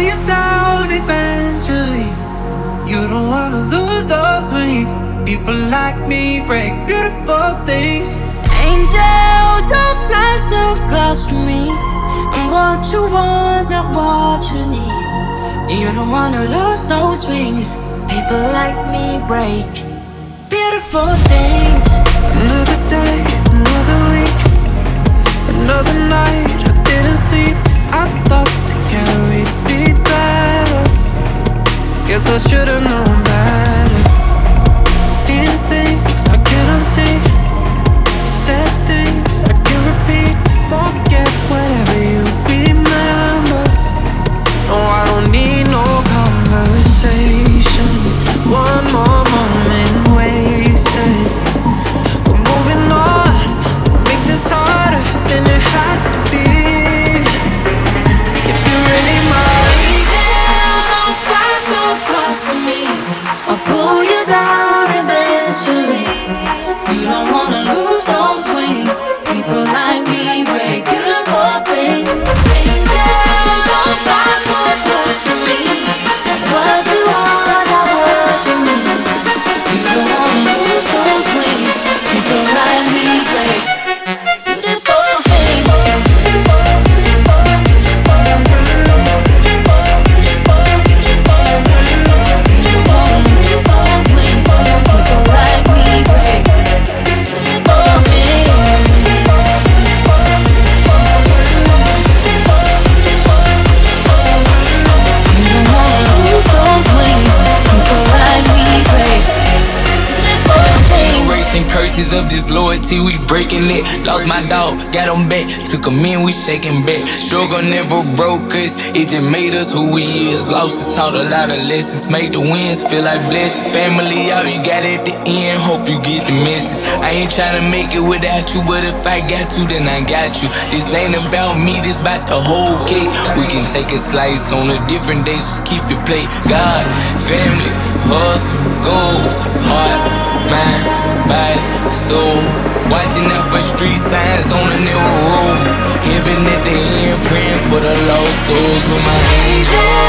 you down eventually. You don't wanna lose those wings. People like me break beautiful things. Angel, don't fly so close to me. I'm what you want, not what you need. You don't wanna lose those wings. People like me break beautiful things. Another day, another week, another night I didn't sleep. I thought together we'd be better. Guess I should've known better. Seeing things I cannot see, said things I can repeat. Forget whatever you remember. No, I don't need no conversation. One more moment wasted. We're moving on. We'll make this harder than it has to be. If you're really mine. Angel, don't fly so close to me. I'll pull you down eventually. You don't wanna lose those wings. People like me break beautiful things. Angel, don't fly so close to me. What you want, not what you need. You don't wanna lose those wings. People like me break beautiful things. You don't wanna lose those wings. People like me break beautiful things. You don't wanna lose those wings. People like me break beautiful things. Generation curses of disloyalty, we breaking it. Lost my dog, got him back. Took him in, we shaking back. Struggle never broke us, it just made us who we is. Losses taught a lot of lessons, made the wins feel like blessings. Family all you got at the end, hope you get the message. I ain't tryna make it without you, but if I got to, then I got you. This ain't about me, this about the whole cake. We can take a slice on a different day, just keep it play. God, family, hustle, goals, heart, mind, body, soul. Watching out for street signs on a narrow road. Heaven at the end, praying for the lost souls with my angel.